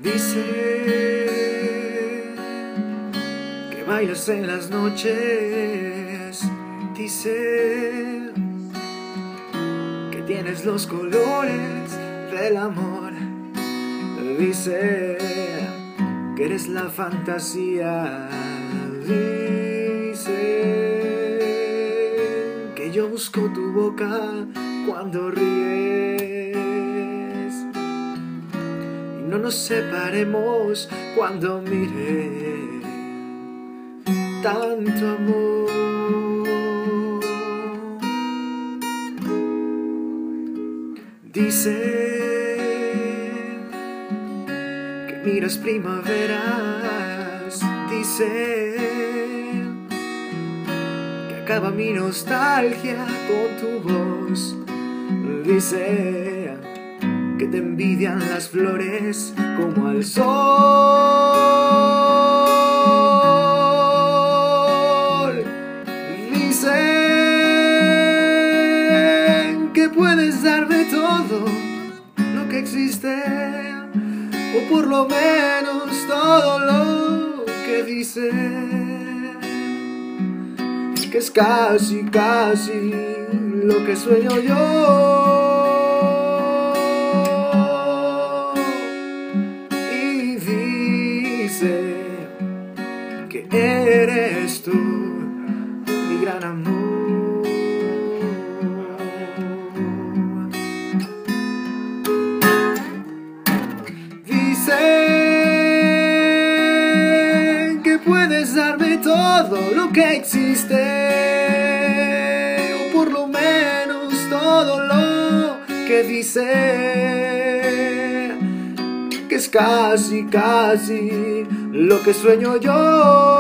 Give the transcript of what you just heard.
Dice que bailas en las noches, dice que tienes los colores del amor, dice que eres la fantasía, dice que yo busco tu boca cuando ríes. No nos separemos cuando mire tanto amor. Dice que miras primaveras, dice que acaba mi nostalgia con tu voz, dice que te envidian las flores como al sol. Dicen que puedes darme todo lo que existe, o por lo menos todo lo que dicen, que es casi, casi lo que sueño yo. Que eres tú mi gran amor. Dicen que puedes darme todo lo que existe, o por lo menos todo lo que dice, que es casi, casi lo que sueño yo.